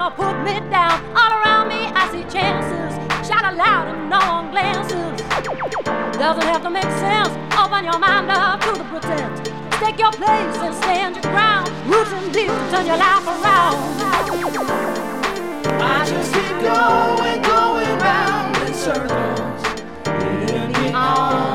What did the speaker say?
mama put me down. All around me I see chances. Shout aloud and no one glances. Doesn't have to make sense. Open your mind up to the pretense. Take your place and stand your ground. Roots and deep, turn your life around. I just keep going round in circles, leading me on.